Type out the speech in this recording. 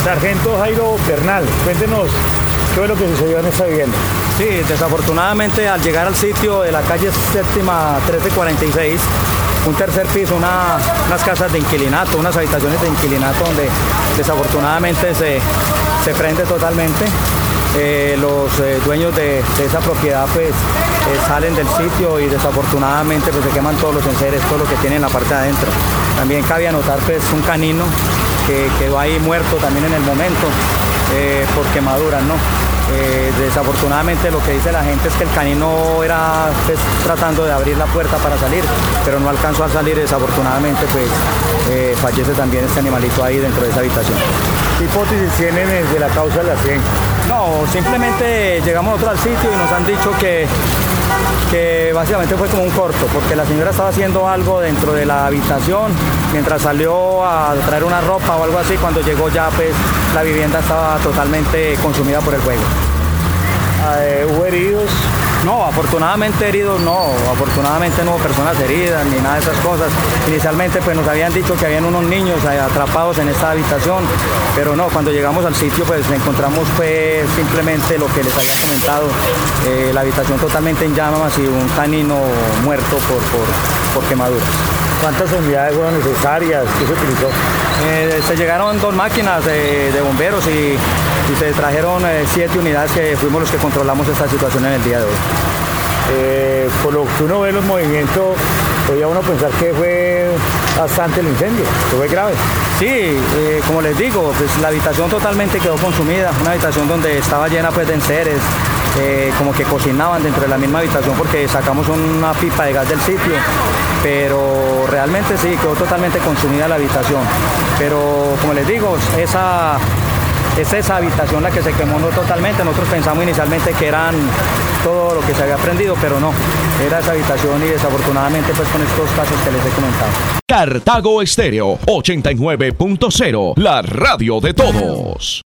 Sargento Jairo Bernal, cuéntenos qué fue lo que sucedió en esta vivienda. Sí, desafortunadamente al llegar al sitio de la calle séptima 1346, un tercer piso, unas casas de inquilinato, unas habitaciones de inquilinato donde desafortunadamente se prende totalmente. Los dueños de esa propiedad pues salen del sitio y desafortunadamente pues se queman todos los enseres, todo lo que tienen en la parte de adentro. También cabe anotar pues un canino que quedó ahí muerto también en el momento por quemaduras, ¿no? Desafortunadamente lo que dice la gente es que el canino era pues, tratando de abrir la puerta para salir, pero no alcanzó a salir. Desafortunadamente pues fallece también este animalito ahí dentro de esa habitación. ¿Qué hipótesis tienen de la causa del accidente? No, simplemente llegamos nosotros al sitio y nos han dicho que básicamente fue como un corto, porque la señora estaba haciendo algo dentro de la habitación, mientras salió a traer una ropa o algo así, cuando llegó ya pues la vivienda estaba totalmente consumida por el fuego. ¿Hubo heridos? No, afortunadamente heridos no, afortunadamente no hubo personas heridas ni nada de esas cosas. Inicialmente pues nos habían dicho que habían unos niños atrapados en esta habitación, pero no, cuando llegamos al sitio pues encontramos pues simplemente lo que les había comentado, la habitación totalmente en llamas y un canino muerto por quemaduras. ¿Cuántas unidades fueron necesarias? ¿Qué se utilizó? Se llegaron 2 máquinas de bomberos y se trajeron 7 unidades que fuimos los que controlamos esta situación en el día de hoy. Por lo que uno ve los movimientos, podría uno pensar que fue bastante el incendio, que fue grave. Sí, como les digo, pues la habitación totalmente quedó consumida, una habitación donde estaba llena pues de enseres, como que cocinaban dentro de la misma habitación porque sacamos una pipa de gas del sitio, pero realmente sí, quedó totalmente consumida la habitación. Pero como les digo, es esa habitación la que se quemó no totalmente. Nosotros pensamos inicialmente que eran todo lo que se había prendido, pero no, era esa habitación y desafortunadamente pues con estos casos que les he comentado. Cartago Estéreo 89.0, la radio de todos.